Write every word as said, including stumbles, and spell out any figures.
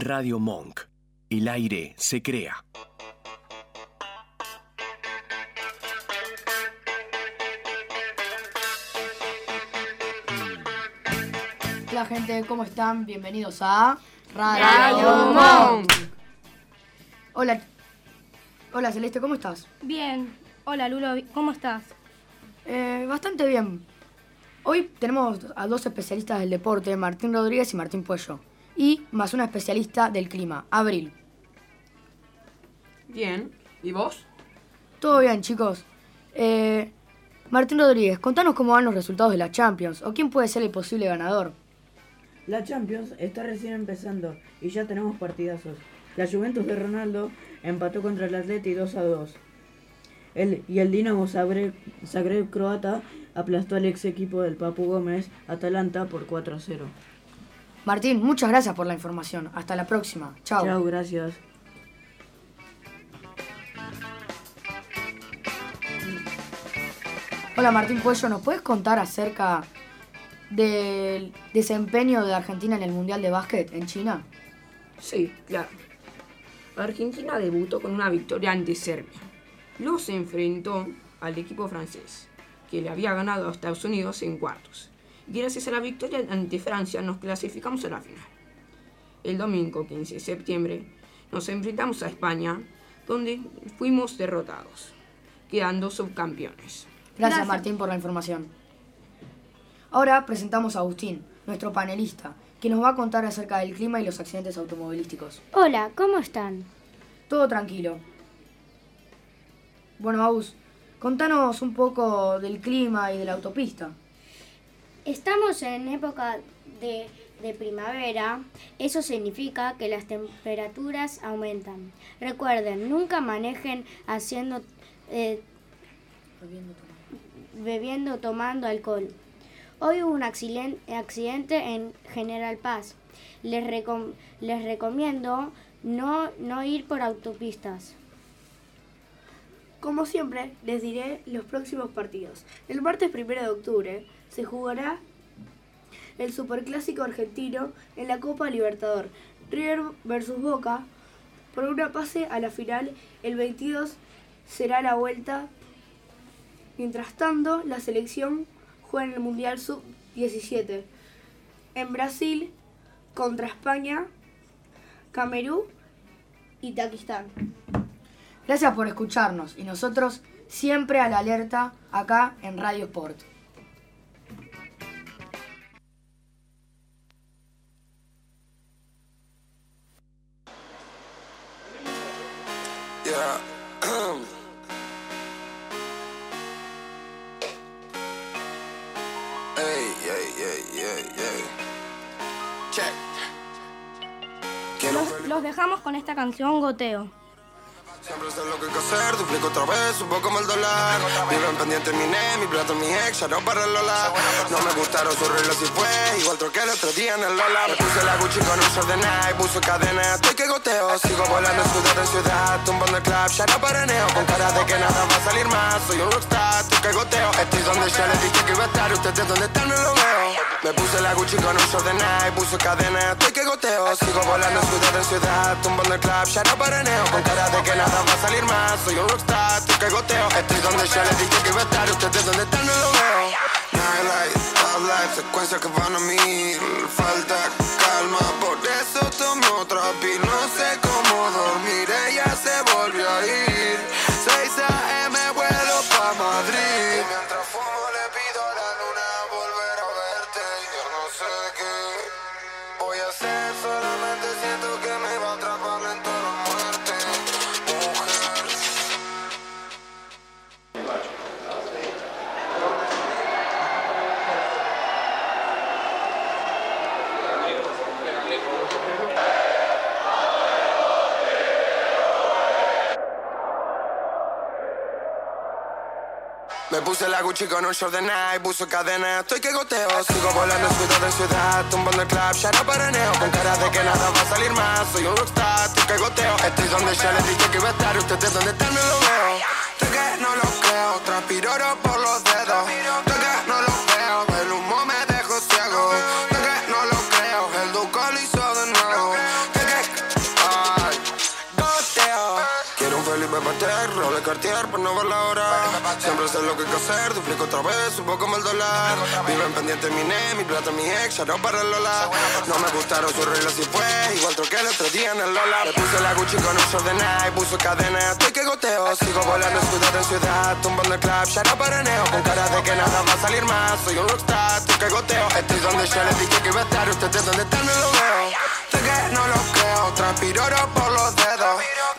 Radio Monk. El aire se crea. Hola gente, ¿cómo están? Bienvenidos a Radio Monk. Hola, hola Celeste, ¿cómo estás? Bien. Hola Lulo, ¿cómo estás? Eh, bastante bien. Hoy tenemos a dos especialistas del deporte, Martín Rodríguez y Martín Puello. Y más una especialista del clima, Abril. Bien. ¿Y vos? Todo bien, chicos. Eh, Martín Rodríguez, contanos cómo van los resultados de la Champions o quién puede ser el posible ganador. La Champions está recién empezando y ya tenemos partidazos. La Juventus de Ronaldo empató contra el Atleti dos a dos. El, y el Dinamo Zagreb, Zagreb croata aplastó al ex equipo del Papu Gómez, Atalanta, por cuatro a cero. Martín, muchas gracias por la información. Hasta la próxima. Chao. Chao, gracias. Hola Martín Puello, ¿nos puedes contar acerca del desempeño de Argentina en el Mundial de Básquet en China? Sí, claro. Argentina debutó con una victoria ante Serbia. Luego se enfrentó al equipo francés, que le había ganado a Estados Unidos en cuartos. Y gracias a la victoria ante Francia nos clasificamos a la final. El domingo quince de septiembre nos enfrentamos a España, donde fuimos derrotados, quedando subcampeones. Gracias, Gracias. Martín por la información. Ahora presentamos a Agustín, nuestro panelista, que nos va a contar acerca del clima y los accidentes automovilísticos. Hola, ¿cómo están? Todo tranquilo. Bueno, Agus, contanos un poco del clima y de la autopista. Estamos en época de, de primavera, eso significa que las temperaturas aumentan. Recuerden, nunca manejen haciendo, eh, bebiendo, tomando alcohol. Hoy hubo un accidente, accidente en General Paz. Les, recom, les recomiendo no, no ir por autopistas. Como siempre, les diré los próximos partidos. El martes primero de octubre se jugará el Superclásico argentino en la Copa Libertador. River versus Boca por una pase a la final. El veintidós será la vuelta. Mientras tanto, la selección juega en el Mundial sub diecisiete. En Brasil contra España, Camerún y Taquistán. Gracias por escucharnos y nosotros siempre a la alerta acá en Radio Sport. Yeah. Hey, yeah, yeah, yeah, yeah. Check. Quiero Los, los dejamos con esta canción, Goteo. Siempre sé lo que hay que hacer, duplico otra vez, subo como el dólar. Viven pendiente mi ne, mi plato, mi ex, ya no para el Lola. No me gustaron sus reglas y fue igual troqué el otro día en el Lola. Me puse la Gucci con un short de Nike, puso cadena, estoy que goteo. Sigo volando en ciudad en ciudad, tumbando el club, ya no paraneo. Con cara de que nada va a salir más, soy un rockstar, estoy que goteo. Estoy donde ya les dije que iba a estar, ustedes donde están no lo veo. Me puse la Gucci con un short de Nike, puso cadena, estoy que goteo. Sigo volando en ciudad en ciudad, tumbando el club, ya no paraneo. Con cara de que nada va a salir más, soy un rockstar, estoy que goteo. Estoy donde ya les dije que iba a estar, ustedes donde están no lo veo. Nightlife, top life, secuencias que van a mil. Falta calma, por eso tomé otra pil. No sé cómo dormir, ella se volvió a ir. seis a eme vuelo pa' Madrid. Y mientras fumo le pido a la luna volver a verte. Yo no sé qué voy a hacer, solamente siento que me va a atrapar lento la muerte. Me puse la Gucci con un short de Nike, puso cadena, estoy que goteo. Sigo volando en ciudad en ciudad, tumbando el club, ya no paraneo. Con cara de que nada va a salir más, soy un rockstar, estoy que goteo. Estoy donde ya les dije que iba a estar, ustedes donde están no lo veo. Estoy que no lo creo, transpiro oro por los dedos. Estoy que no lo veo, el humo me dejó ciego. Estoy que no lo creo, el duco lo hizo de nuevo. Estoy que Rolex Cartier por no ver la hora. Siempre sé lo que hay que hacer, duplico otra vez, un poco como el dólar. Viven pendiente mi ne, mi plata, mi ex, ya no para el Lola. No me gustaron sus reglas y fue igual troqué el otro día en el Lola. Le puse la Gucci con un short de Nike, puso cadena, estoy que goteo. Sigo volando ciudad en ciudad, tumbando el club, ya no paraneo. Con cara de que nada va a salir más, soy un rockstar, estoy que goteo. Estoy donde yo les dije que iba a estar, ustedes donde están no lo veo. De que no lo creo, transpiro oro por los dedos.